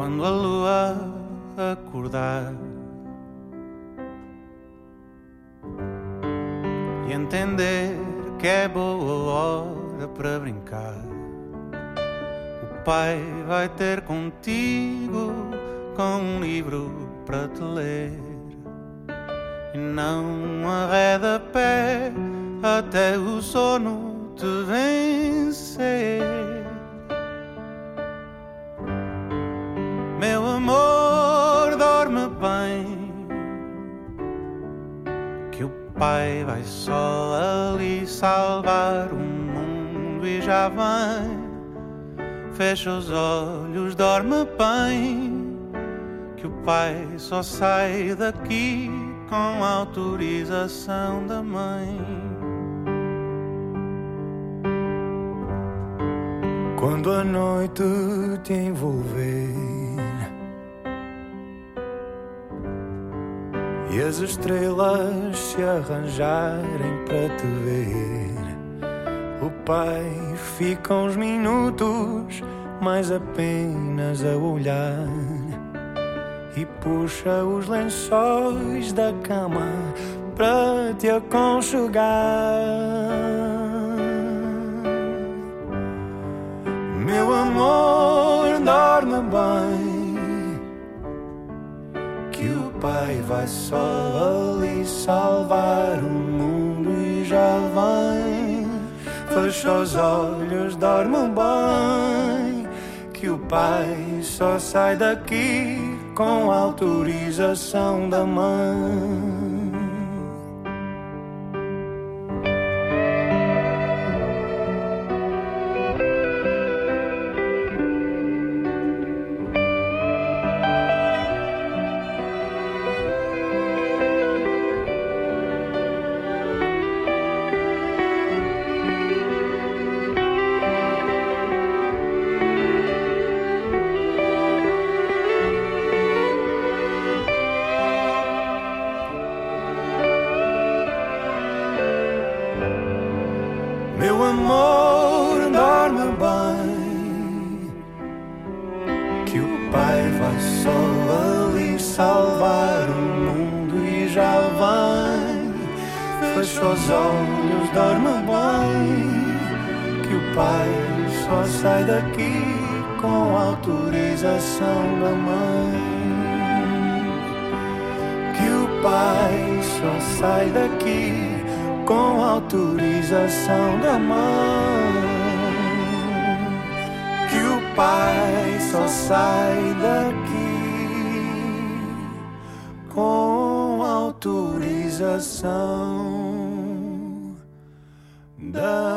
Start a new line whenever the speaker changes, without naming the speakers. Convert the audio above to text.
quando a lua acordar e entender que é boa hora para brincar. O pai vai ter contigo com um livro para te ler e não arreda pé até o sono te vencer. Meu amor, dorme bem, que o pai vai só ali salvar o mundo e já vem. Fecha os olhos, dorme bem, que o pai só sai daqui com autorização da mãe.
Quando a noite te envolver e as estrelas se arranjarem para te ver, o pai fica uns minutos mais apenas a olhar e puxa os lençóis da cama para te aconchegar. Meu amor, dorme bem, que o pai vai só ali salvar o mundo e já vem. Fecha os olhos, dorme bem, que o pai só sai daqui com autorização da mãe. Meu amor, dorme bem, que o pai vai só ali salvar o mundo e já vem. Fecha os olhos, dorme bem, que o pai só sai daqui com autorização da mãe. Que o pai só sai daqui com autorização da mãe, que o pai só sai daqui com autorização da